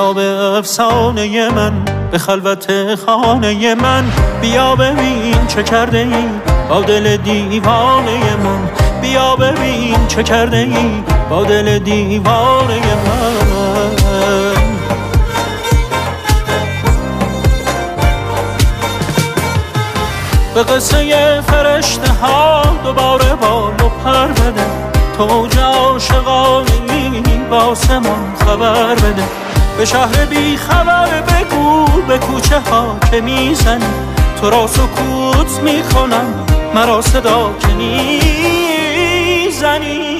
بیا به افسانه من، به خلوت خانه من، بیا ببین چه کرده ای با دل دیوانه من، بیا ببین چه کرده ای با دل دیوانه من. به قصه فرشته ها دوباره بال و پر بده، تو اوج عاشقانه‌ای با آسمان خبر بده، به شهر بی خبر بگو به کوچه ها که میزنی، تو را سکوت میکنم مرا صدا که میزنی.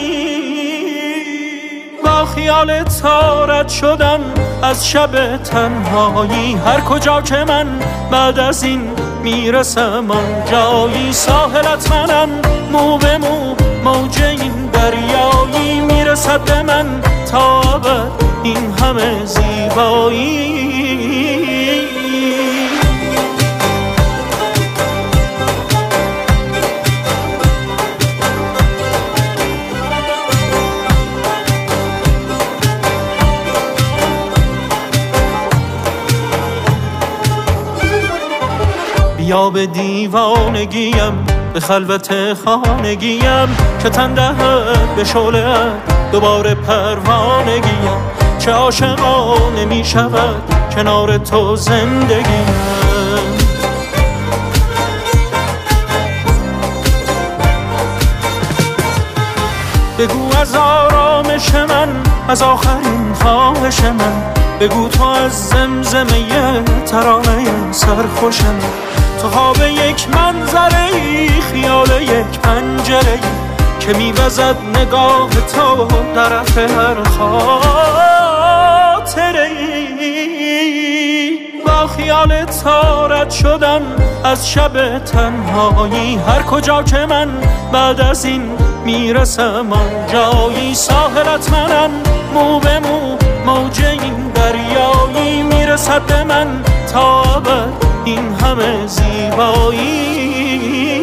با خیال تارت شدم از شب تنهایی، هر کجا که من بعد از این میرسم آن جایی، ساحلت منم مو به مو موج این دریایی، میرسد به من تا ابد این همه زیبایی. بیا به دیوانگیم، به خلوت خانگیم، که تن دهد به شعله دوباره پروانگیم، چه عاشقانه می شود کنار تو زندگیم. بگو از آرامش من، از آخرین خواهش من، بگو تو از زمزمه ترانه سرخوش من، تو خواب یک منظره، خیال یک پنجره که میوزد نگاه تو طرف هر خاطره. با خیال تارت شدم از شب تنهایی، هر کجا که من بعد از این میرسم آن جایی، ساحلت منم مو به مو موج این دریایی، میرسد به من تا ابد این همه زیبایی.